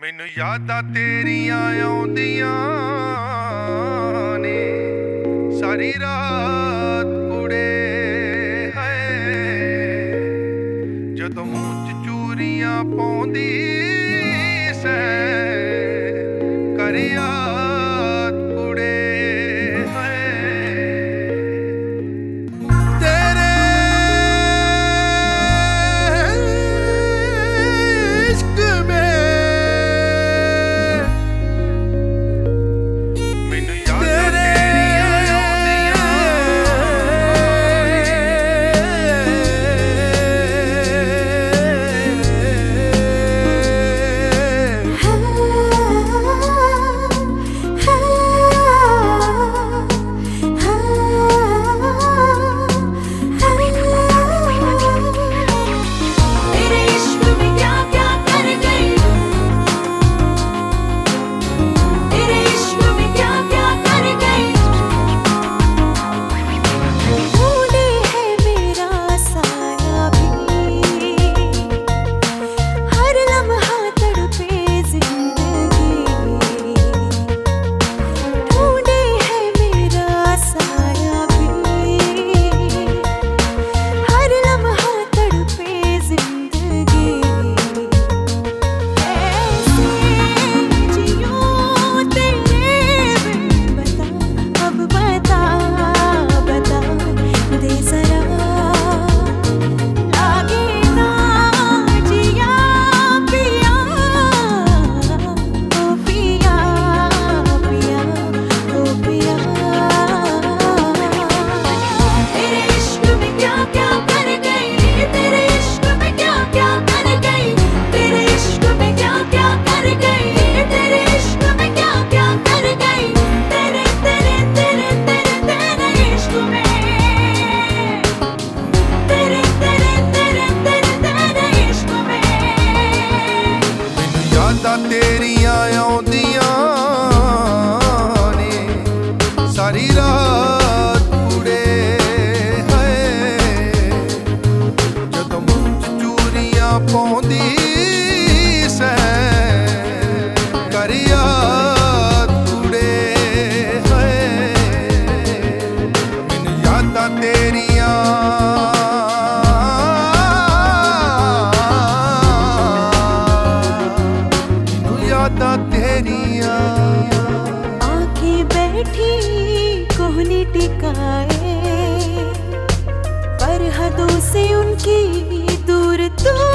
ਮੈਨੂੰ ਯਾਦਾਂ ਤੇਰੀਆਂ ਆਉਂਦੀਆਂ ਨੇ ਸਾਰੀ ਰਾਤ ਕੁੜੇ ਹੈ ਜਦੋਂ ਮੂੰਹ ਚ ਚੂਰੀਆਂ ਪਾਉਂਦੀ ਸੈ ਕਰ ਯਾਦ ਕੁੜੇ तेरियां आउंदियां ने सारी रात कुड़े है जदों मुंह च चूरियां पाउंदी सै कर याद कुड़े है मैनूं यादां तेरियां तेरियां आके बैठी कोहनी टिकाए पर हदों से उनकी दूर दूर